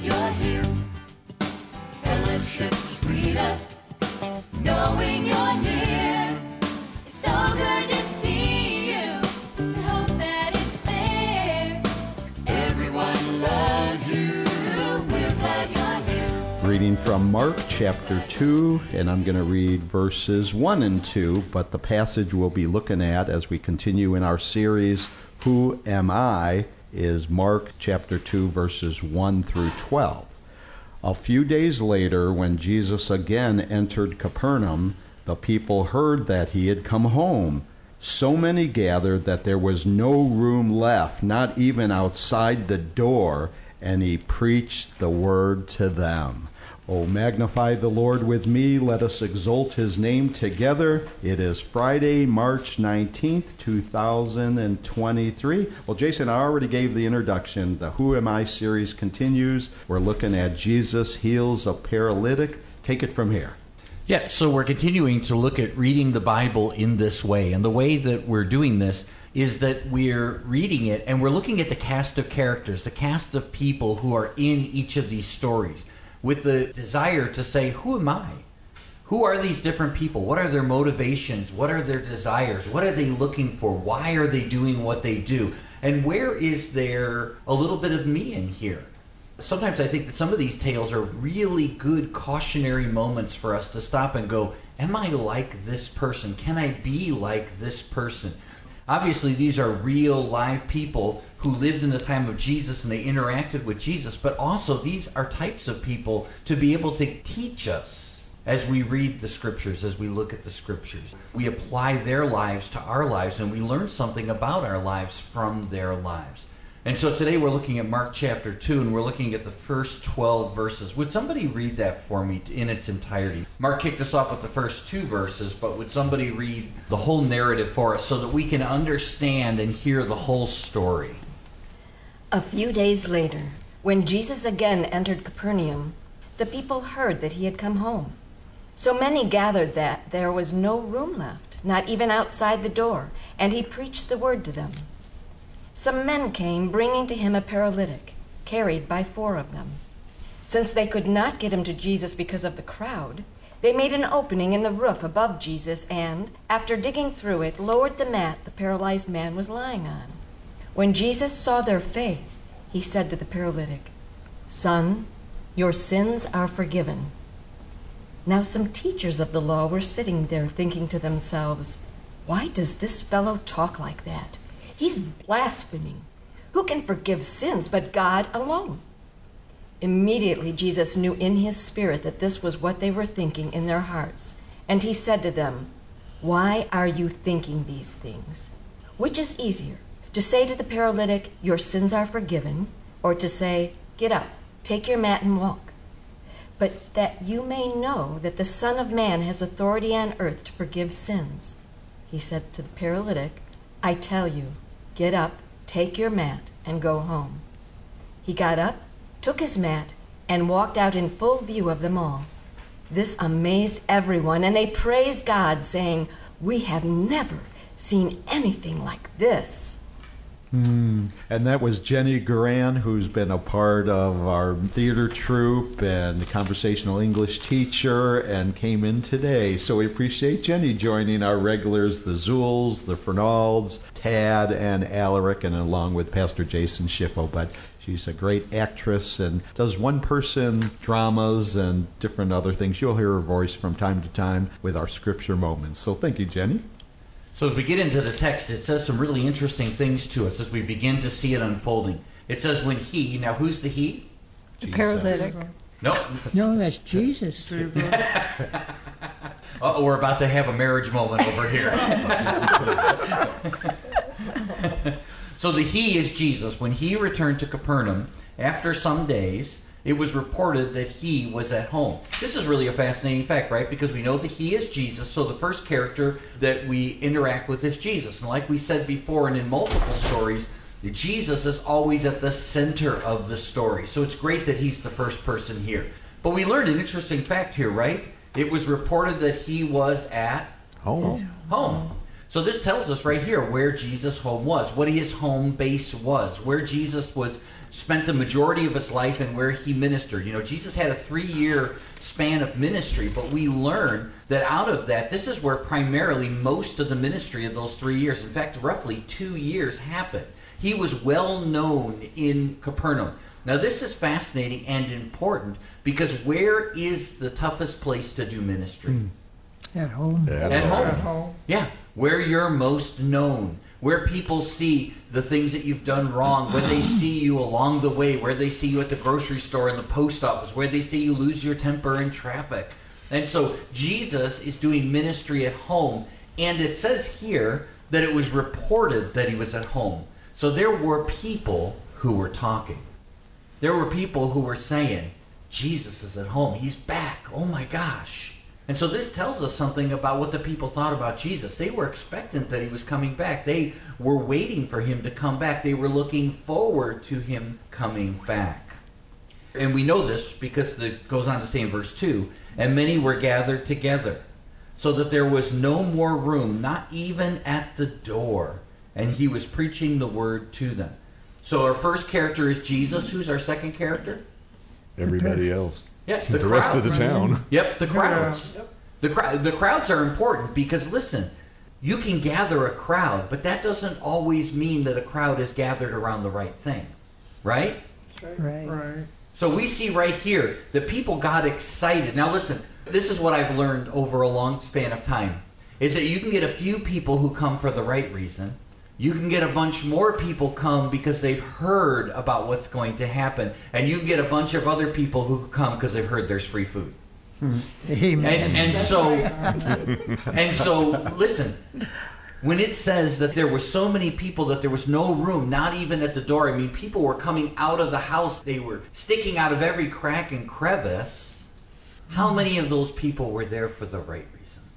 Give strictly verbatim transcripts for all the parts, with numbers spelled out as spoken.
you're here. Fellowship sweeter, knowing you're near. It's so good to see you. I hope that it's clear. Everyone loves you. We're glad you're here. Reading from Mark chapter two, and I'm going to read verses one and two, but the passage we'll be looking at as we continue in our series, Who Am I?, is Mark chapter two, verses one through twelve. A few days later, when Jesus again entered Capernaum, the people heard that he had come home. So many gathered that there was no room left, not even outside the door, and he preached the word to them. Oh, magnify the Lord with me. Let us exalt his name together. It is Friday, March nineteenth, two thousand twenty-three. Well, Jason, I already gave the introduction. The Who Am I series continues. We're looking at Jesus heals a paralytic. Take it from here. Yeah, so we're continuing to look at reading the Bible in this way. And the way that we're doing this is that we're reading it and we're looking at the cast of characters, the cast of people who are in each of these stories, with the desire to say, who am I? Who are these different people? What are their motivations? What are their desires? What are they looking for? Why are they doing what they do? And where is there a little bit of me in here? Sometimes I think that some of these tales are really good cautionary moments for us to stop and go, am I like this person? Can I be like this person? Obviously, these are real, live people who lived in the time of Jesus and they interacted with Jesus, but also these are types of people to be able to teach us as we read the Scriptures, as we look at the Scriptures. We apply their lives to our lives and we learn something about our lives from their lives. And so today we're looking at Mark chapter two, and we're looking at the first twelve verses. Would somebody read that for me in its entirety? Mark kicked us off with the first two verses, but would somebody read the whole narrative for us so that we can understand and hear the whole story? A few days later, when Jesus again entered Capernaum, the people heard that he had come home. So many gathered that there was no room left, not even outside the door, and he preached the word to them. Some men came, bringing to him a paralytic, carried by four of them. Since they could not get him to Jesus because of the crowd, they made an opening in the roof above Jesus and, after digging through it, lowered the mat the paralyzed man was lying on. When Jesus saw their faith, he said to the paralytic, "Son, your sins are forgiven." Now some teachers of the law were sitting there thinking to themselves, "Why does this fellow talk like that? He's blaspheming. Who can forgive sins but God alone?" Immediately Jesus knew in his spirit that this was what they were thinking in their hearts, and he said to them, "Why are you thinking these things? Which is easier, to say to the paralytic, 'Your sins are forgiven,' or to say, 'Get up, take your mat and walk'? But that you may know that the Son of Man has authority on earth to forgive sins," he said to the paralytic, "I tell you, get up, take your mat, and go home." He got up, took his mat, and walked out in full view of them all. This amazed everyone, and they praised God, saying, "We have never seen anything like this." Mm. And that was Jenny Guran, who's been a part of our theater troupe and conversational English teacher and came in today. So we appreciate Jenny joining our regulars, the Zuhls, the Fernalds, Tad, and Alaric, and along with Pastor Jason Schiffo. But she's a great actress and does one-person dramas and different other things. You'll hear her voice from time to time with our scripture moments. So thank you, Jenny. So as we get into the text, it says some really interesting things to us as we begin to see it unfolding. It says when he, now who's the he? The paralytic. No. No, that's Jesus. Uh-oh, we're about to have a marriage moment over here. So the he is Jesus. When he returned to Capernaum, after some days, it was reported that he was at home. This is really a fascinating fact, right? Because we know that he is Jesus, so the first character that we interact with is Jesus. And like we said before, and in multiple stories, Jesus is always at the center of the story. So it's great that he's the first person here. But we learned an interesting fact here, right? It was reported that he was at Home. Home. So this tells us right here where Jesus' home was, what his home base was, where Jesus was spent the majority of his life and where he ministered. You know, Jesus had a three-year span of ministry, but we learn that out of that, this is where primarily most of the ministry of those three years, in fact, roughly two years happened. He was well known in Capernaum. Now, this is fascinating and important because where is the toughest place to do ministry? At home. At At home. home. At home. Yeah, where you're most known, where people see the things that you've done wrong, where they see you along the way, where they see you at the grocery store and the post office, where they see you lose your temper in traffic. And so Jesus is doing ministry at home, and it says here that it was reported that he was at home. So there were people who were talking. There were people who were saying, Jesus is at home. He's back. Oh my gosh. And so this tells us something about what the people thought about Jesus. They were expectant that he was coming back. They were waiting for him to come back. They were looking forward to him coming back. And we know this because it goes on to say in verse two, and many were gathered together, so that there was no more room, not even at the door. And he was preaching the word to them. So our first character is Jesus. Who's our second character? Everybody else. Yeah, The, rest of the town. Yep, the crowds. Yeah. The crowd. The crowds are important because listen, you can gather a crowd, but that doesn't always mean that a crowd is gathered around the right thing, right? Right. Right. So we see right here that people got excited. Now listen, this is what I've learned over a long span of time, is that you can get a few people who come for the right reason. You can get a bunch more people come because they've heard about what's going to happen. And you can get a bunch of other people who come because they've heard there's free food. Amen. And, and so, and so, listen, when it says that there were so many people that there was no room, not even at the door, I mean, people were coming out of the house. They were sticking out of every crack and crevice. How many of those people were there for the right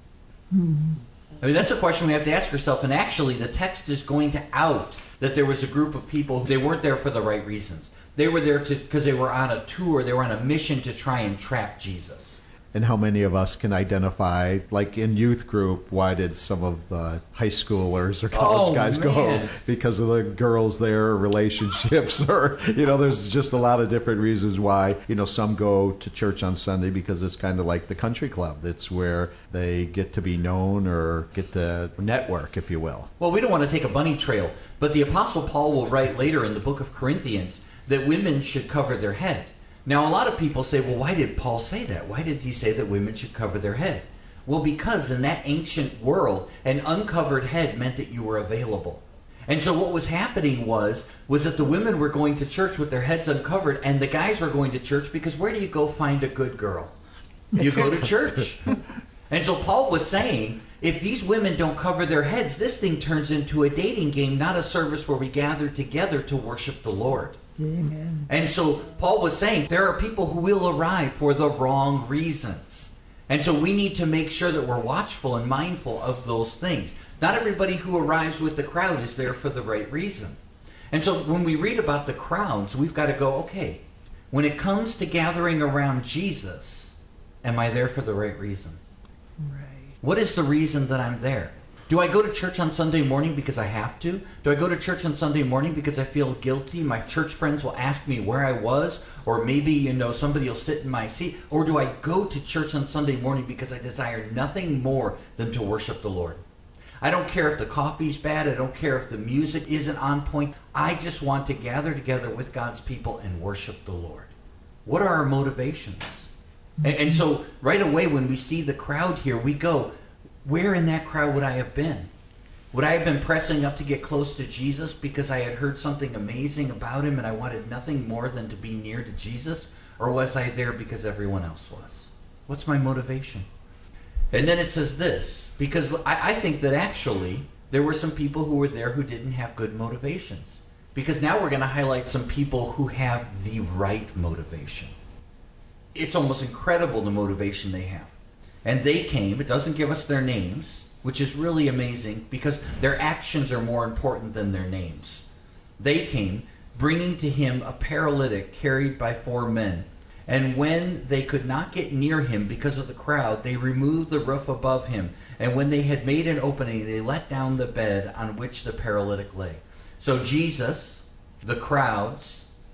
reason? I mean, that's a question we have to ask ourselves. And actually, the text is going to out that there was a group of people, they weren't there for the right reasons. They were there to because they were on a tour, they were on a mission to try and trap Jesus. And how many of us can identify, like in youth group, why did some of the high schoolers or college Oh, guys go? man. Because of the girls there, relationships, or, you know, there's just a lot of different reasons why, you know, some go to church on Sunday because it's kind of like the country club. It's where they get to be known or get to network, if you will. Well, we don't want to take a bunny trail, but the Apostle Paul will write later in the book of Corinthians that women should cover their head. Now, a lot of people say, well, why did Paul say that? Why did he say that women should cover their head? Well, because in that ancient world, an uncovered head meant that you were available. And so what was happening was, was that the women were going to church with their heads uncovered, and the guys were going to church because where do you go find a good girl? You go to church. And so Paul was saying, if these women don't cover their heads, this thing turns into a dating game, not a service where we gather together to worship the Lord. Amen. And so Paul was saying there are people who will arrive for the wrong reasons. And so we need to make sure that we're watchful and mindful of those things. Not everybody who arrives with the crowd is there for the right reason. And so when we read about the crowds, we've got to go, okay, when it comes to gathering around Jesus, am I there for the right reason? Right. What is the reason that I'm there? Do I go to church on Sunday morning because I have to? Do I go to church on Sunday morning because I feel guilty? My church friends will ask me where I was, or maybe, you know, somebody will sit in my seat. Or do I go to church on Sunday morning because I desire nothing more than to worship the Lord? I don't care if the coffee's bad. I don't care if the music isn't on point. I just want to gather together with God's people and worship the Lord. What are our motivations? And, and so right away when we see the crowd here, we go, where in that crowd would I have been? Would I have been pressing up to get close to Jesus because I had heard something amazing about him and I wanted nothing more than to be near to Jesus? Or was I there because everyone else was? What's my motivation? And then it says this, because I, I think that actually there were some people who were there who didn't have good motivations. Because now we're going to highlight some people who have the right motivation. It's almost incredible the motivation they have. And they came, it doesn't give us their names, which is really amazing because their actions are more important than their names. They came, bringing to him a paralytic carried by four men. And when they could not get near him because of the crowd, they removed the roof above him. And when they had made an opening, they let down the bed on which the paralytic lay. So Jesus, the crowds,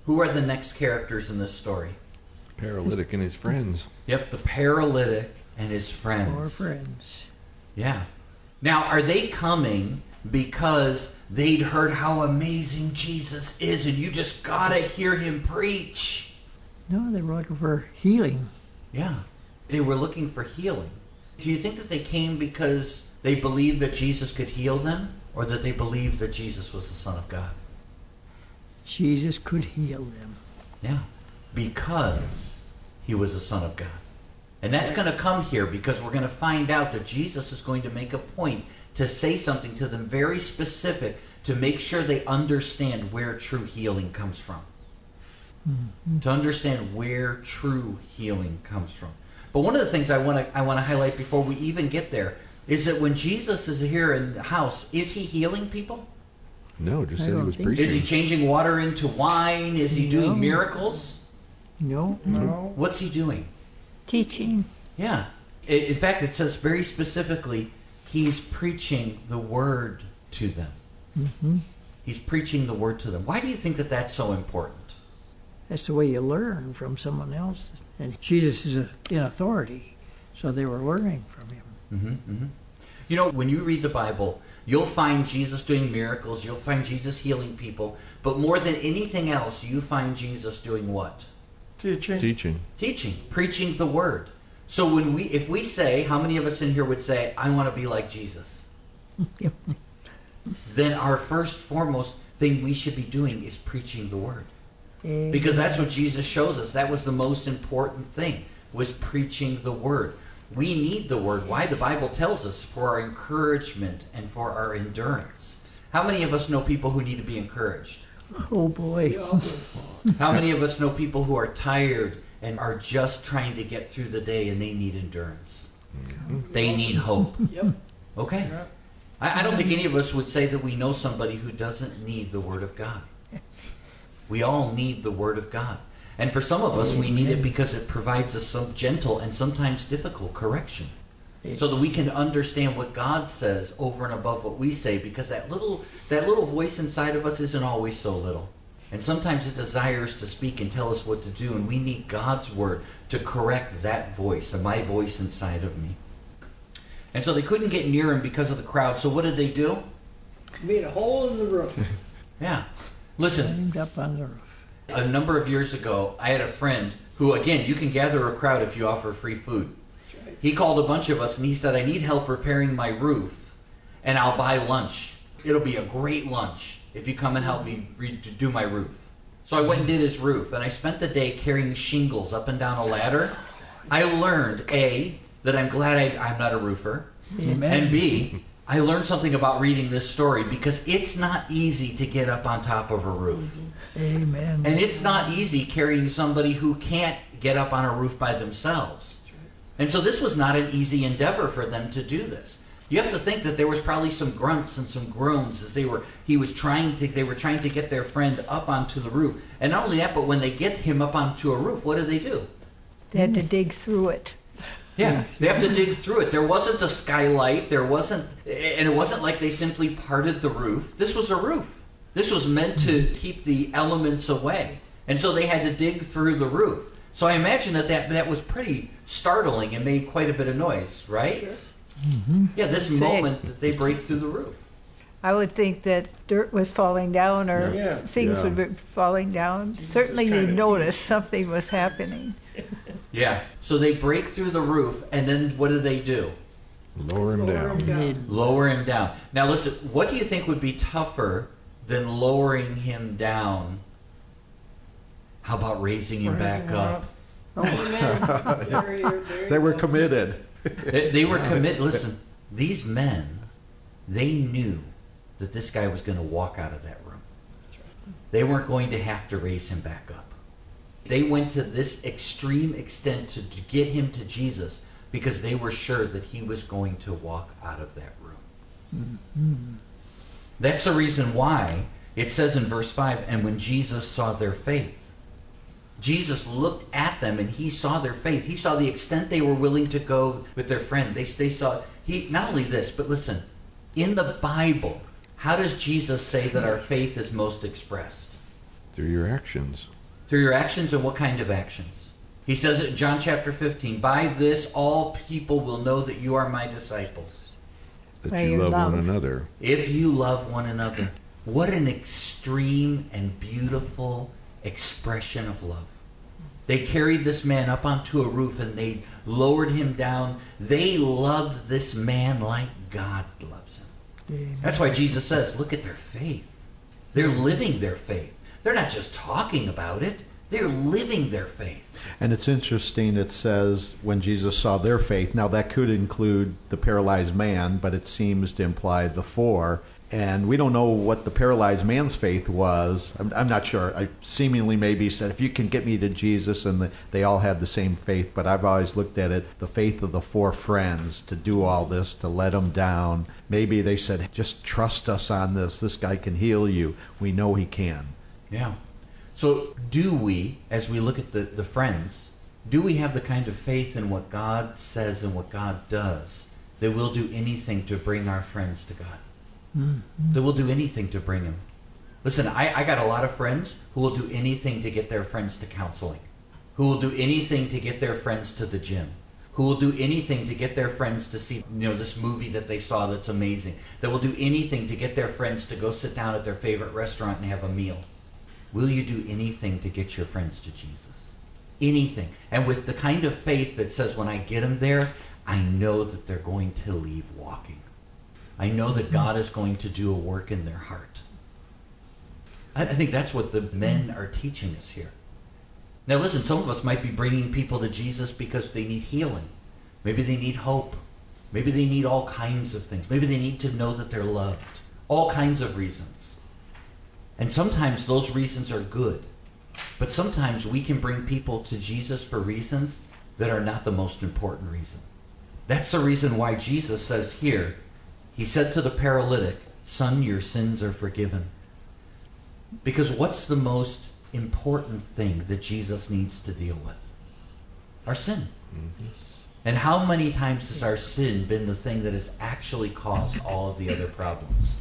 Who are the next characters in this story? Paralytic and his friends. Yep, the paralytic and his friends. Four friends. Yeah. Now, are they coming because they'd heard how amazing Jesus is and you just gotta hear him preach? No, they were looking for healing. Yeah. They were looking for healing. Do you think that they came because they believed that Jesus could heal them, or that they believed that Jesus was the Son of God? Jesus could heal them. Yeah. Because he was the Son of God. And that's going to come here because we're going to find out that Jesus is going to make a point to say something to them very specific to make sure they understand where true healing comes from. Mm-hmm. To understand where true healing comes from. But one of the things I want to I want to highlight before we even get there is that when Jesus is here in the house, is he healing people? No, just I said he don't was think preaching. Is he changing water into wine? Is he No. doing miracles? No, no. What's he doing? Teaching. Yeah. I- In fact, it says very specifically, he's preaching the word to them. Mm-hmm. He's preaching the word to them. Why do you think that that's so important? That's the way you learn from someone else. And Jesus is a, in authority, so they were learning from him. Mm-hmm, mm-hmm. You know, when you read the Bible, you'll find Jesus doing miracles. You'll find Jesus healing people. But more than anything else, you find Jesus doing what? Teaching. Teaching. Teaching, preaching the word. So when we, if we say, how many of us in here would say, I want to be like Jesus? Then our first foremost thing we should be doing is preaching the word. Because that's what Jesus shows us. That was the most important thing, was preaching the word. We need the word. Why? The Bible tells us for our encouragement and for our endurance. How many of us know people who need to be encouraged? Oh boy. How many of us know people who are tired and are just trying to get through the day and they need endurance? They need hope. Yep. Okay. I, I don't think any of us would say that we know somebody who doesn't need the Word of God. We all need the Word of God. And for some of us, we need it because it provides us some gentle and sometimes difficult correction. So that we can understand what God says over and above what we say, because that little that little voice inside of us isn't always so little. And sometimes it desires to speak and tell us what to do, and we need God's word to correct that voice, and my voice inside of me. And so they couldn't get near him because of the crowd. So what did they do? Made a hole in the roof. Yeah. Listen, Climbed up on the roof. a number of years ago, I had a friend who, again, you can gather a crowd if you offer free food. He called a bunch of us and he said, I need help repairing my roof, and I'll buy lunch. It'll be a great lunch if you come and help me re- to do my roof. So I went and did his roof, and I spent the day carrying shingles up and down a ladder. I learned, A, that I'm glad I, I'm not a roofer, Amen. and B, I learned something about reading this story, because it's not easy to get up on top of a roof. Amen. And it's not easy carrying somebody who can't get up on a roof by themselves. And so this was not an easy endeavor for them to do this. You have to think that there was probably some grunts and some groans as they were he was trying to they were trying to get their friend up onto the roof. And not only that, but when they get him up onto a roof, what do they do? They had to dig through it. Yeah, they have to dig through it. There wasn't a skylight, there wasn't and it wasn't like they simply parted the roof. This was a roof. This was meant to keep the elements away. And so they had to dig through the roof. So I imagine that, that that was pretty startling and made quite a bit of noise, right? Sure. Mm-hmm. Yeah, this Say- moment that they break through the roof. I would think that dirt was falling down or Yeah. things Yeah. would be falling down. Certainly trying you to noticed something was happening. Yeah. So they break through the roof, and then what do they do? Lower him Lower down. him down. Lower him down. Now listen, what do you think would be tougher than lowering him down? How about raising him back Raising him up? Amen. There you- there you They were go. committed. They, they were committed. Listen, these men, they knew that this guy was going to walk out of that room. They weren't going to have to raise him back up. They went to this extreme extent to, to get him to Jesus because they were sure that he was going to walk out of that room. Mm-hmm. That's the reason why it says in verse five, and when Jesus saw their faith, Jesus looked at them and he saw their faith. He saw the extent they were willing to go with their friend. They, they saw, he not only this, but listen, in the Bible, how does Jesus say that our faith is most expressed? Through your actions. Through your actions, and what kind of actions? He says it in John chapter fifteen. By this all people will know that you are my disciples. That By you your love, love. one another. If you love one another. What an extreme and beautiful expression of love. They carried this man up onto a roof and they lowered him down. They loved this man like God loves him. Amen. That's why Jesus says, look at their faith. They're living their faith. They're not just talking about it. They're living their faith. And it's interesting, it says, when Jesus saw their faith, now that could include the paralyzed man, but it seems to imply the four. And we don't know what the paralyzed man's faith was. I'm, I'm not sure. I seemingly maybe said, if you can get me to Jesus, and the, they all had the same faith. But I've always looked at it, the faith of the four friends to do all this, to let him down. Maybe they said, just trust us on this. This guy can heal you. We know he can. Yeah. So do we, as we look at the, the friends, do we have the kind of faith in what God says and what God does that we'll do anything to bring our friends to God? Mm-hmm. That we'll do anything to bring them. Listen, I, I got a lot of friends who will do anything to get their friends to counseling, who will do anything to get their friends to the gym, who will do anything to get their friends to see, you know, this movie that they saw that's amazing, that will do anything to get their friends to go sit down at their favorite restaurant and have a meal. Will you do anything to get your friends to Jesus? Anything. And with the kind of faith that says, when I get them there, I know that they're going to leave walking. I know that God is going to do a work in their heart. I, I think that's what the men are teaching us here. Now listen, some of us might be bringing people to Jesus because they need healing. Maybe they need hope. Maybe they need all kinds of things. Maybe they need to know that they're loved. All kinds of reasons. And sometimes those reasons are good. But sometimes we can bring people to Jesus for reasons that are not the most important reason. That's the reason why Jesus says here, he said to the paralytic, son, your sins are forgiven. Because what's the most important thing that Jesus needs to deal with? Our sin. Mm-hmm. And how many times has our sin been the thing that has actually caused all of the other problems?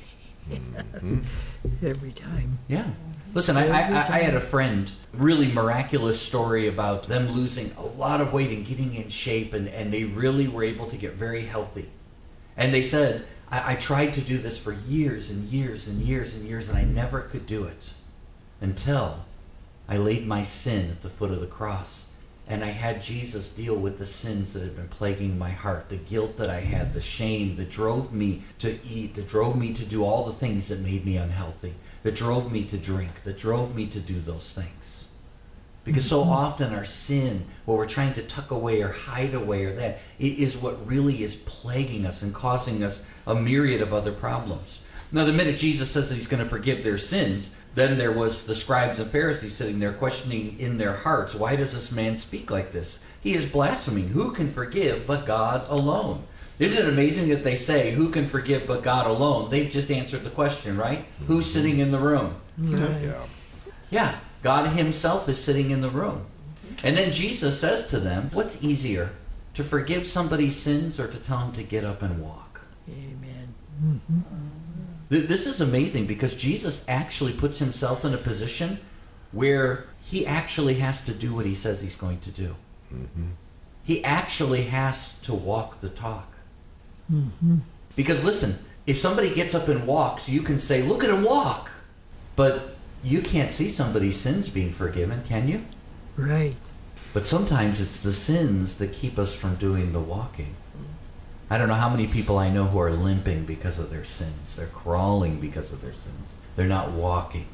Mm-hmm. Every time. Yeah. Listen, I, I, I had a friend, really miraculous story about them losing a lot of weight and getting in shape, and, and they really were able to get very healthy. And they said, I, I tried to do this for years and years and years and years, and I never could do it until I laid my sin at the foot of the cross. And I had Jesus deal with the sins that had been plaguing my heart, the guilt that I had, the shame that drove me to eat, that drove me to do all the things that made me unhealthy, that drove me to drink, that drove me to do those things. Because so often our sin, what we're trying to tuck away or hide away or that, it is what really is plaguing us and causing us a myriad of other problems. Now, the minute Jesus says that he's going to forgive their sins, then there was the scribes and Pharisees sitting there questioning in their hearts, why does this man speak like this? He is blaspheming. Who can forgive but God alone? Isn't it amazing that they say, who can forgive but God alone? They've just answered the question, right? Mm-hmm. Who's sitting in the room? Right. Yeah. Yeah, God himself is sitting in the room. And then Jesus says to them, what's easier, to forgive somebody's sins or to tell them to get up and walk? Amen. Mm-hmm. This is amazing because Jesus actually puts himself in a position where he actually has to do what he says he's going to do. Mm-hmm. He actually has to walk the talk. Mm-hmm. Because listen, if somebody gets up and walks, you can say, look at him walk. But you can't see somebody's sins being forgiven, can you? Right. But sometimes it's the sins that keep us from doing the walking. I don't know how many people I know who are limping because of their sins. They're crawling because of their sins. They're not walking.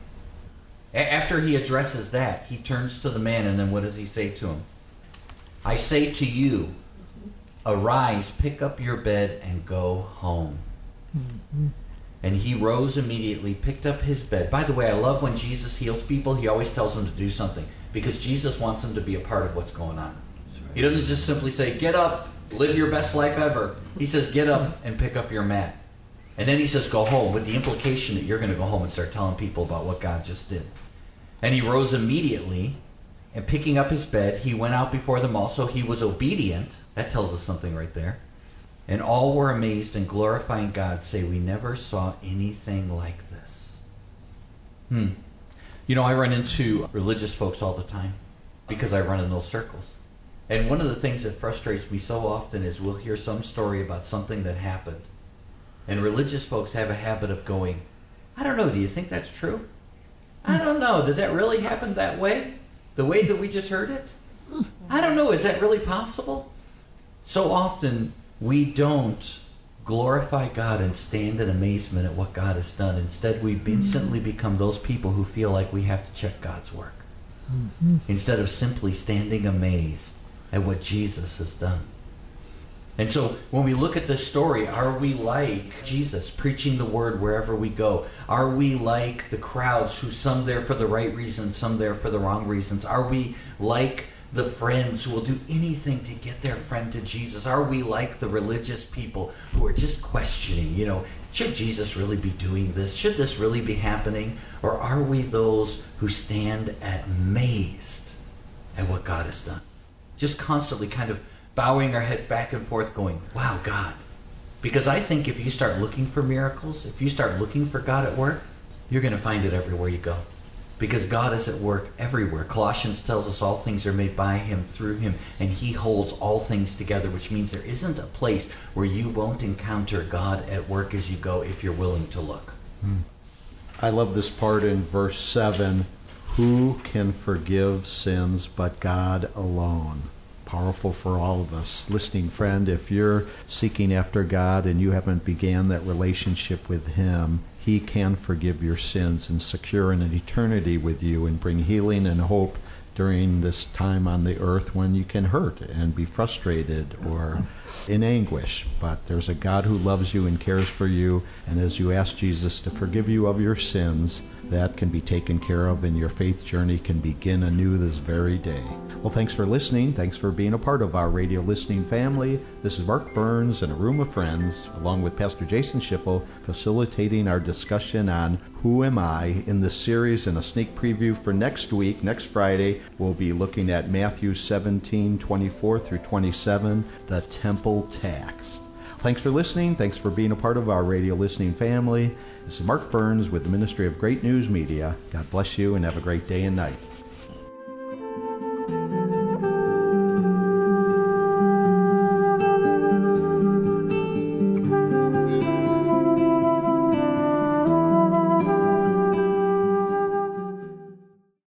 A- after he addresses that, he turns to the man, and then what does he say to him? I say to you, arise, pick up your bed, and go home. Mm-hmm. And he rose immediately, picked up his bed. By the way, I love when Jesus heals people, he always tells them to do something, because Jesus wants them to be a part of what's going on. He doesn't just simply say, get up, live your best life ever. He says, get up and pick up your mat. And then he says, go home, with the implication that you're going to go home and start telling people about what God just did. And he rose immediately, and picking up his bed, he went out before them all. So he was obedient. That tells us something right there. And all were amazed and glorifying God, say, we never saw anything like this. Hmm. You know, I run into religious folks all the time because I run in those circles. And one of the things that frustrates me so often is we'll hear some story about something that happened. And religious folks have a habit of going, I don't know, do you think that's true? I don't know, did that really happen that way? The way that we just heard it? I don't know, is that really possible? So often we don't glorify God and stand in amazement at what God has done. Instead, we instantly become those people who feel like we have to check God's work. Mm-hmm. Instead of simply standing amazed at what Jesus has done. And so when we look at this story, are we like Jesus preaching the word wherever we go? Are we like the crowds who some there for the right reasons, some there for the wrong reasons? Are we like the friends who will do anything to get their friend to Jesus? Are we like the religious people who are just questioning, you know, should Jesus really be doing this? Should this really be happening? Or are we those who stand amazed at what God has done? Just constantly kind of bowing our heads back and forth going, wow, God. Because I think if you start looking for miracles, if you start looking for God at work, you're going to find it everywhere you go. Because God is at work everywhere. Colossians tells us all things are made by Him, through Him, and He holds all things together, which means there isn't a place where you won't encounter God at work as you go if you're willing to look. I love this part in verse seven. Who can forgive sins but God alone? Powerful for all of us. Listening friend, if you're seeking after God and you haven't began that relationship with Him, He can forgive your sins and secure an eternity with you and bring healing and hope during this time on the earth when you can hurt and be frustrated or in anguish. But there's a God who loves you and cares for you, and as you ask Jesus to forgive you of your sins, that can be taken care of and your faith journey can begin anew this very day. Well, thanks for listening. Thanks for being a part of our radio listening family. This is Mark Burns and a room of friends, along with Pastor Jason Schiffel, facilitating our discussion on Who Am I? In this series, and a sneak preview for next week, next Friday, we'll be looking at Matthew seventeen, twenty-four through twenty-seven, the temple tax. Thanks for listening. Thanks for being a part of our radio listening family. This is Mark Burns with the Ministry of Great News Media. God bless you and have a great day and night.